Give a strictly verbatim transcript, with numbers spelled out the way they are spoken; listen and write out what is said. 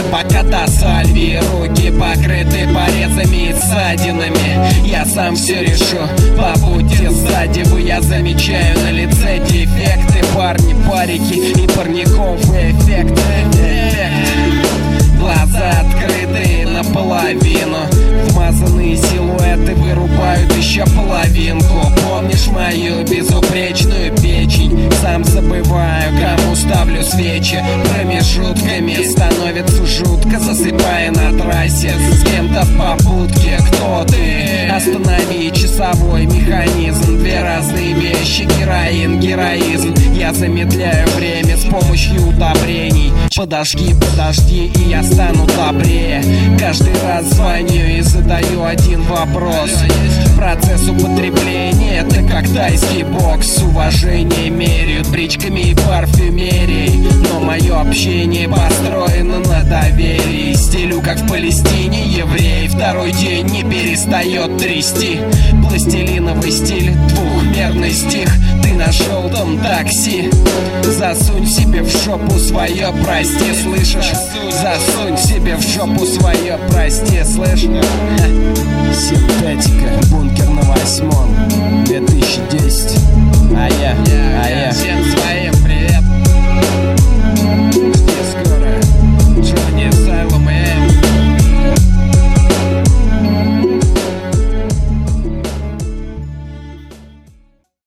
пока до сальви. Руки покрыты порезами и ссадинами. Я сам все решу по пути сзади. Вы, я замечаю на лице дефекты. Парни, парики и парниковый эффект. Глаза открыты наполовину. Вмазанные силуэты вырубают еще половинку. Помнишь мою безупречную печень? Сам забываю, кому ставлю свечи. Промежутками становится жутко, засыпая на трассе с кем-то в попутке. Кто ты? Останови часовой механизм. Две разные вещи, героин, героизм. Я замедляю время с помощью удобрений. Подожди, подожди, и я стану добрее. Каждый раз звоню и задаю один вопрос. Процесс употребления — это как тайский бокс. Уважение меряют бричками и парфюмерией. Но мое общение построено на доверии. Стилю, как в Палестине еврей. Второй день не перестает трясти. Пластилиновый стиль, двухмерный стих. Ты на желтом такси. Засунь себе в жопу свое, прости, слышишь? Засунь себе в жопу свое, прости, слышишь? Синтетика, бункер на восьмом, две тысячи десять. А я, а я всем своим